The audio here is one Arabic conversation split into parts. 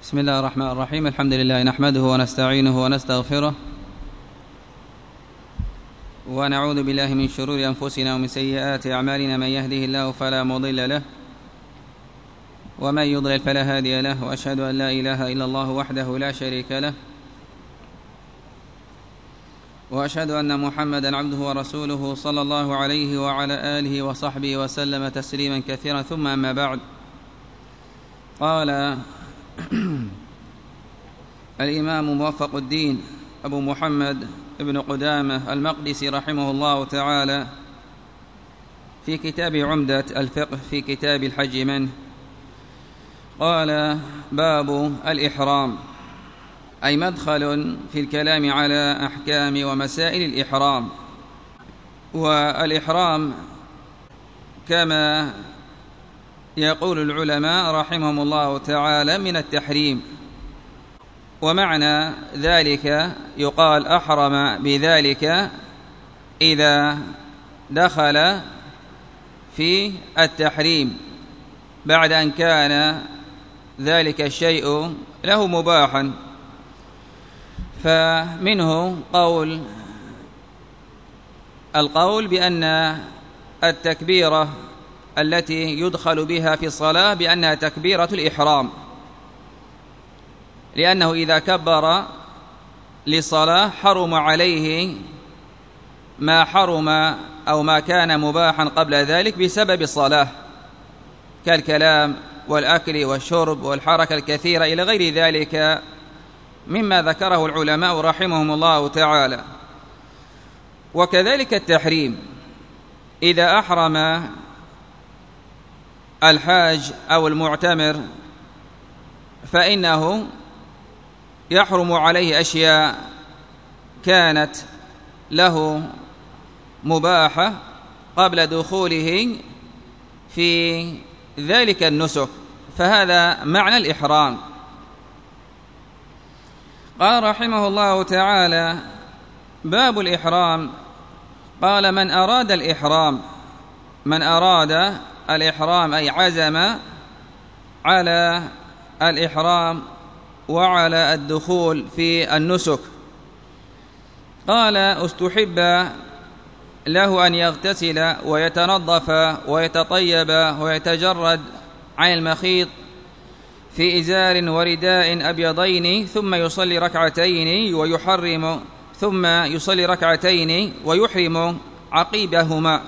بسم الله الرحمن الرحيم. الحمد لله نحمده ونستعينه ونستغفره ونعوذ بالله من شرور أنفسنا ومن سيئات أعمالنا. من يهده الله فلا مضل له ومن يضلل فلا هادي له، وأشهد أن لا إله إلا الله وحده لا شريك له، وأشهد أن محمدا عبده ورسوله صلى الله عليه وعلى آله وصحبه وسلم تسليما كثيرا. ثم أما بعد، قال الإمام موفق الدين أبو محمد ابن قدامة المقدسي رحمه الله تعالى في كتاب عمدة الفقه في كتاب الحج منه، قال: باب الإحرام، أي مدخل في الكلام على أحكام ومسائل الإحرام. والإحرام كما يقول العلماء رحمهم الله تعالى من التحريم، ومعنى ذلك يقال أحرم بذلك إذا دخل في التحريم بعد أن كان ذلك الشيء له مباحا. فمنه القول بأن التكبيرة التي يدخل بها في الصلاة بأنها تكبيرة الإحرام، لأنه إذا كبر للصلاة حرم عليه ما حرم أو ما كان مباحا قبل ذلك بسبب الصلاة، كالكلام والأكل والشرب والحركة الكثيرة إلى غير ذلك مما ذكره العلماء رحمهم الله تعالى. وكذلك التحريم إذا أحرم الحاج أو المعتمر فإنه يحرم عليه أشياء كانت له مباحة قبل دخوله في ذلك النسك، فهذا معنى الإحرام. قال رحمه الله تعالى: باب الإحرام، قال: من أراد الإحرام أي عزم على الإحرام وعلى الدخول في النسك. قال: استحب له أن يغتسل ويتنظف ويتطيب ويتجرد عن المخيط في إزار ورداء أبيضين، ثم يصلي ركعتين ويحرم عقيبهما.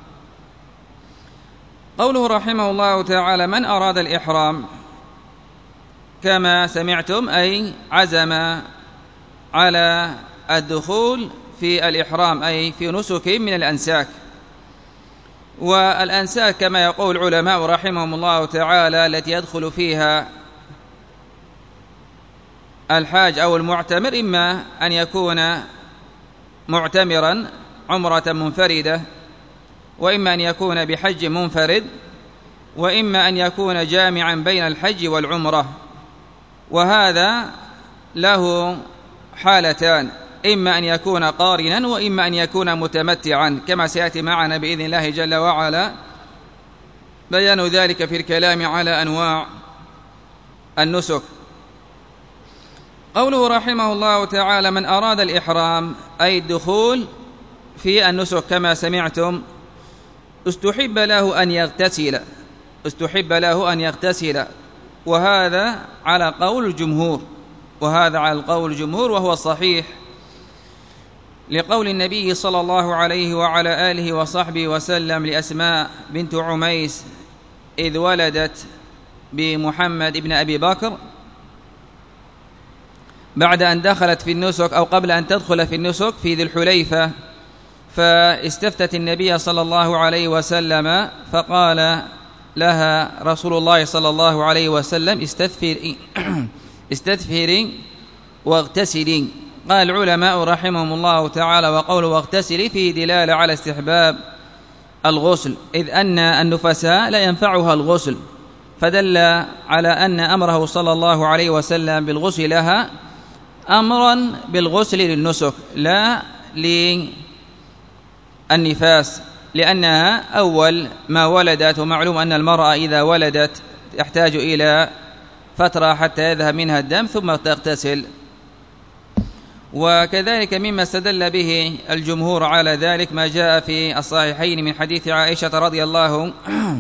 قوله رحمه الله تعالى: من أراد الإحرام، كما سمعتم أي عزم على الدخول في الإحرام أي في نسك من الأنساك. والأنساك كما يقول العلماء رحمهم الله تعالى التي يدخل فيها الحاج أو المعتمر، إما أن يكون معتمرا عمرة منفردة، وإما أن يكون بحج منفرد، وإما أن يكون جامعا بين الحج والعمرة. وهذا له حالتان: إما أن يكون قارنا وإما أن يكون متمتعا، كما سيأتي معنا بإذن الله جل وعلا بيان ذلك في الكلام على أنواع النسك. قوله رحمه الله تعالى: من أراد الإحرام أي الدخول في النسك كما سمعتم، استحب له أن يغتسل، وهذا على قول الجمهور، وهو الصحيح، لقول النبي صلى الله عليه وعلى آله وصحبه وسلم لأسماء بنت عميس إذ ولدت بمحمد ابن أبي بكر بعد أن دخلت في النسك أو قبل أن تدخل في النسك في ذي الحليفة، فاستفتت النبي صلى الله عليه وسلم فقال لها رسول الله صلى الله عليه وسلم: استدفري واغتسلي. قال العلماء رحمهم الله تعالى: وقول واغتسلي فيه دلالة على استحباب الغسل، إذ أن النفساء لا ينفعها الغسل، فدل على أن أمره صلى الله عليه وسلم بالغسل لها أمرا بالغسل للنسك لا للنفاس، لأنها أول ما ولدت، ومعلوم أن المرأة إذا ولدت تحتاج إلى فترة حتى يذهب منها الدم ثم تغتسل. وكذلك مما استدل به الجمهور على ذلك ما جاء في الصحيحين من حديث عائشة رضي الله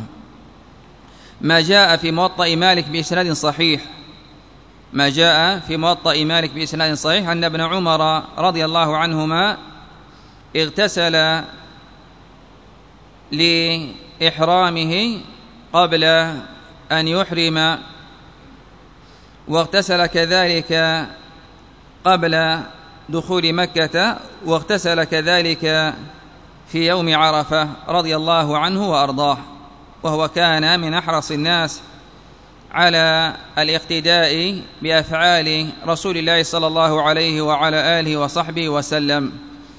ما جاء في موطأ مالك بإسناد صحيح ما جاء في موطأ مالك بإسناد صحيح أن ابن عمر رضي الله عنهما اغتسل لإحرامه قبل أن يحرم، واغتسل كذلك قبل دخول مكة، واغتسل كذلك في يوم عرفة رضي الله عنه وأرضاه، وهو كان من أحرص الناس على الاقتداء بأفعال رسول الله صلى الله عليه وعلى آله وصحبه وسلم.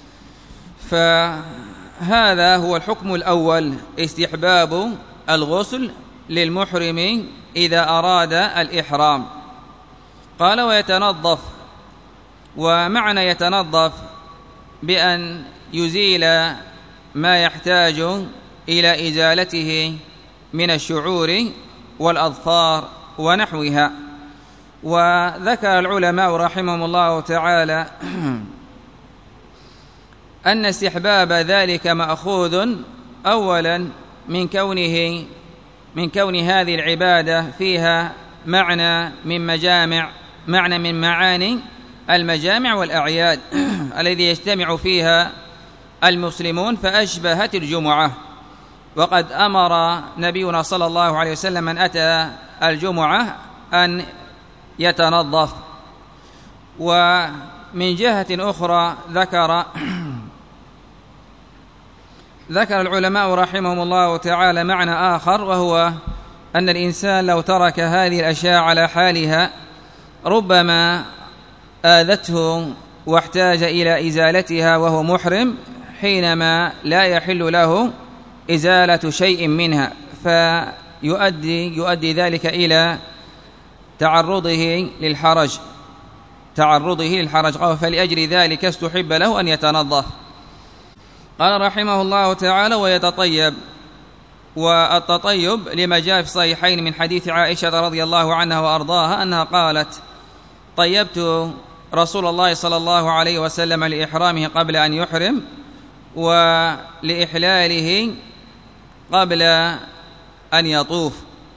فهذا هو الحكم الأول، استحباب الغسل للمحرم إذا أراد الإحرام. قال ويتنظف، ومعنى يتنظف بأن يزيل ما يحتاج إلى إزالته من الشعور والأظفار ونحوها. وذكر العلماء رحمهم الله تعالى أن استحباب ذلك مأخوذ أولا من كون هذه العبادة فيها معنى من معاني المجامع والأعياد الذي يجتمع فيها المسلمون، فأشبهت الجمعة. وقد أمر نبينا صلى الله عليه وسلم من أتى الجمعة أن يتنظف. ومن جهة أخرى ذكر العلماء رحمهم الله تعالى معنى آخر، وهو أن الإنسان لو ترك هذه الأشياء على حالها ربما آذته واحتاج إلى إزالتها وهو محرم، حينما لا يحل له إزالة شيء منها، فيؤدي ذلك إلى تعرضه للحرج، فلأجل ذلك استحب له أن يتنظف. قال رحمه الله تعالى ويتطيب. والتطيب لما جاء في الصحيحين من حديث عائشة رضي الله عنها وأرضاها أنها قالت: طيبت رسول الله صلى الله عليه وسلم لإحرامه قبل أن يحرم، ولإحلاله قبل أن يطوف.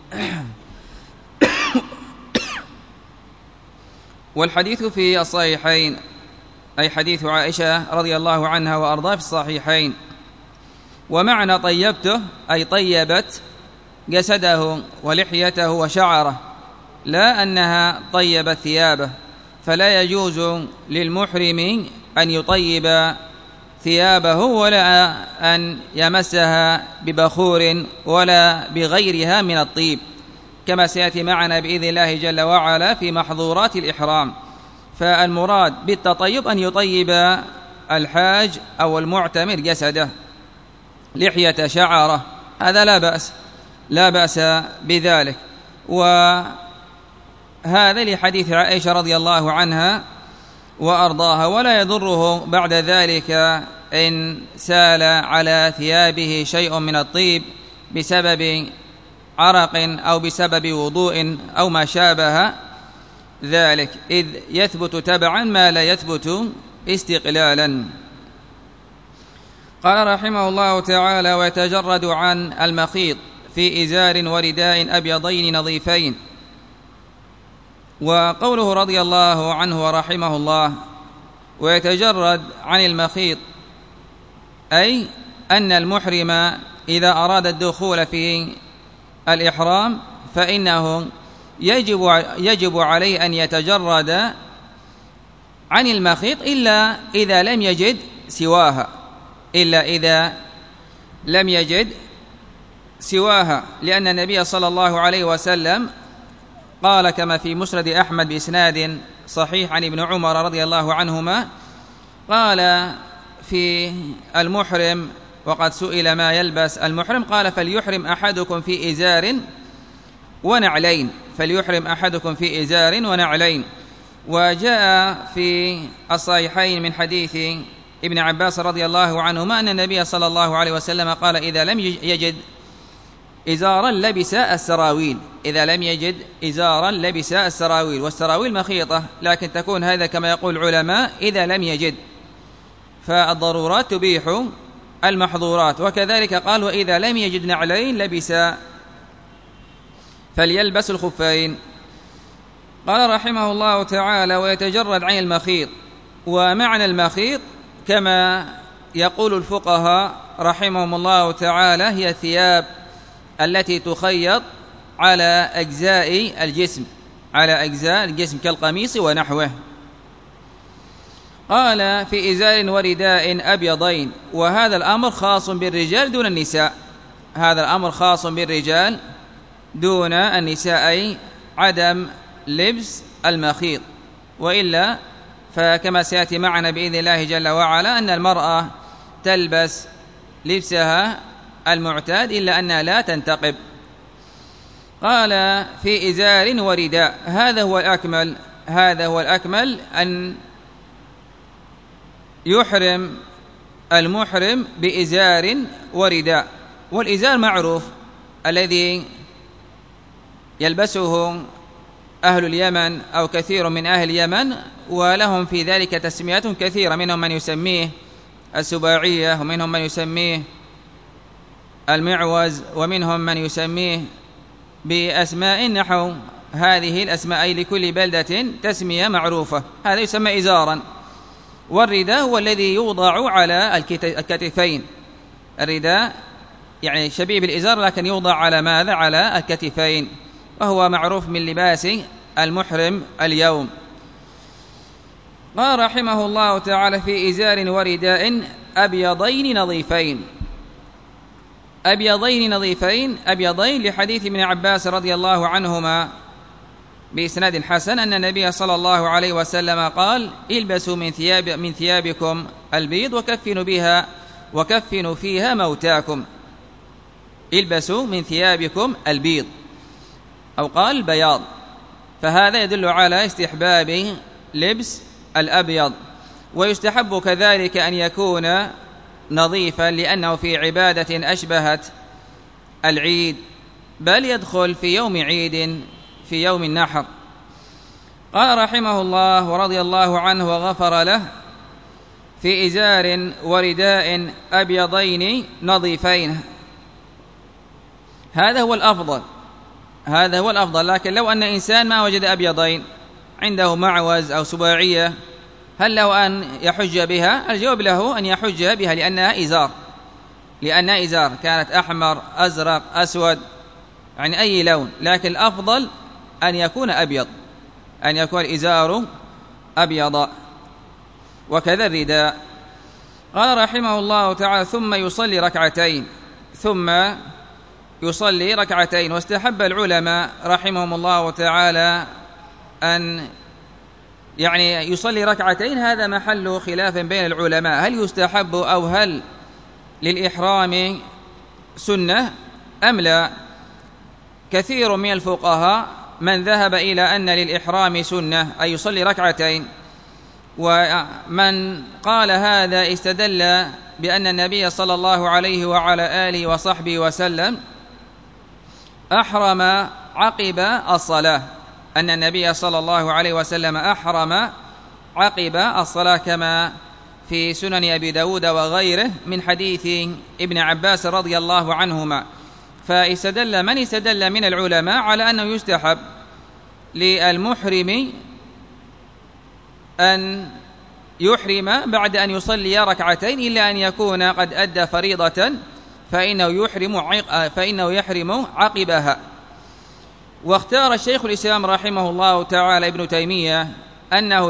والحديث في الصحيحين، أي حديث عائشة رضي الله عنها وأرضاها في الصحيحين. ومعنى طيبته أي طيبت جسده ولحيته وشعره، لا أنها طيبت ثيابه، فلا يجوز للمحرم أن يطيب ثيابه ولا أن يمسها ببخور ولا بغيرها من الطيب، كما سيأتي معنا بإذن الله جل وعلا في محظورات الإحرام. فالمراد بالتطيب أن يطيب الحاج أو المعتمر جسده، لحية شعره، هذا لا بأس بذلك. وهذا لحديث عائشة رضي الله عنها وأرضاها. ولا يضره بعد ذلك إن سال على ثيابه شيء من الطيب بسبب عرق أو بسبب وضوء أو ما شابه ذلك، إذ يثبت تبعا ما لا يثبت استقلالا. قال رحمه الله تعالى ويتجرد عن المخيط في إزار ورداء أبيضين نظيفين. وقوله رضي الله عنه ورحمه الله ويتجرد عن المخيط، أي أن المحرم إذا أراد الدخول في الإحرام فإنه يجب عليه أن يتجرد عن المخيط إلا إذا لم يجد سواها، لأن النبي صلى الله عليه وسلم قال كما في مسند أحمد بإسناد صحيح عن ابن عمر رضي الله عنهما، قال في المحرم وقد سئل ما يلبس المحرم، قال فليحرم أحدكم في إزار ونعلين. وجاء في الصحيحين من حديث ابن عباس رضي الله عنهما أن النبي صلى الله عليه وسلم قال إذا لم يجد إزارا لبس السراويل، إذا لم يجد إزارا لبس السراويل، والسراويل مخيطة لكن تكون هذا كما يقول العلماء إذا لم يجد، فالضرورات تبيح المحظورات. وكذلك قال وإذا لم يجد نعلين لبس فليلبس الخفين. قال رحمه الله تعالى ويتجرد عن المخيط. ومعنى المخيط كما يقول الفقهاء رحمهم الله تعالى هي الثياب التي تخيط على أجزاء الجسم، على أجزاء الجسم كالقميص ونحوه. قال في إزار ورداء أبيضين، وهذا الأمر خاص بالرجال دون النساء، هذا الأمر خاص بالرجال دون النساء، أي عدم لبس المخيط. وإلا فكما سيأتي معنا بإذن الله جل وعلا أن المرأة تلبس لبسها المعتاد إلا أنها لا تنتقب. قال في إزار ورداء، هذا هو الأكمل، هذا هو الأكمل أن يحرم المحرم بإزار ورداء. والإزار معروف الذي يلبسه أهل اليمن أو كثير من أهل اليمن، ولهم في ذلك تسميات كثيرة، منهم من يسميه السباعية، ومنهم من يسميه المعوز، ومنهم من يسميه بأسماء نحو هذه الأسماء، لكل بلدة تسمية معروفة، هذا يسمى إزارا. والرداء هو الذي يوضع على الكتفين، الرداء يعني شبيه بالإزار لكن يوضع على ماذا؟ على الكتفين، وهو معروف من لباس المحرم اليوم. قال رحمه الله تعالى في إزار ورداء أبيضين نظيفين. أبيضين نظيفين، أبيضين لحديث ابن عباس رضي الله عنهما بإسناد حسن أن النبي صلى الله عليه وسلم قال البسوا من ثيابكم البيض وكفنوا فيها موتاكم. البسوا من ثيابكم البيض، أو قال بياض، فهذا يدل على استحباب لبس الأبيض. ويستحب كذلك أن يكون نظيفا لأنه في عبادة أشبهت العيد، بل يدخل في يوم عيد في يوم النحر. قال رحمه الله ورضي الله عنه وغفر له في إزار ورداء أبيضين نظيفين، هذا هو الأفضل، هذا هو الأفضل. لكن لو أن إنسان ما وجد أبيضين، عنده معوز أو سباعية، هل له أن يحج بها؟ الجواب له أن يحج بها لأنها إزار كانت أحمر أزرق أسود، يعني أي لون، لكن الأفضل أن يكون أبيض، أن يكون الإزار أبيض، وكذا الرداء. قال رحمه الله تعالى ثم يصلي ركعتين. واستحب العلماء رحمهم الله تعالى أن يعني يصلي ركعتين، هذا محل خلاف بين العلماء، هل يستحب أو هل للإحرام سنة أم لا؟ كثير من الفقهاء من ذهب إلى أن للإحرام سنة أي يصلي ركعتين، ومن قال هذا استدل بأن النبي صلى الله عليه وعلى آله وصحبه وسلم أحرم عقب الصلاة، أن النبي صلى الله عليه وسلم أحرم عقب الصلاة كما في سنن أبي داود وغيره من حديث ابن عباس رضي الله عنهما. فاستدل من استدل من العلماء على أنه يستحب للمحرم أن يحرم بعد أن يصلي ركعتين إلا أن يكون قد أدى فريضة فإنه يحرم عقبها. واختار الشيخ الإسلام رحمه الله تعالى ابن تيمية أنه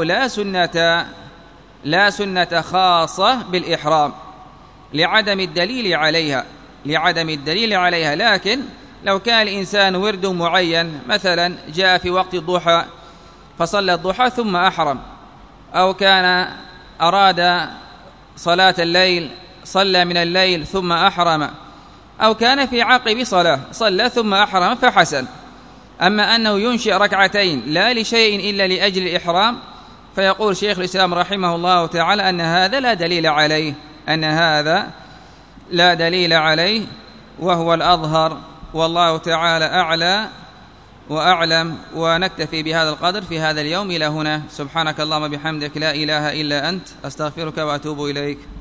لا سنة خاصة بالإحرام لعدم الدليل عليها، لكن لو كان الإنسان ورد معين، مثلا جاء في وقت الضحى فصلى الضحى ثم أحرم، أو كان أراد صلاة الليل صلى من الليل ثم أحرم، أو كان في عقب صلاة صلى ثم أحرم فحسن. أما أنه ينشئ ركعتين لا لشيء إلا لأجل الإحرام، فيقول شيخ الإسلام رحمه الله تعالى أن هذا لا دليل عليه، وهو الأظهر والله تعالى أعلى وأعلم. ونكتفي بهذا القدر في هذا اليوم إلى هنا. سبحانك اللهم بحمدك لا إله إلا أنت، أستغفرك وأتوب إليك.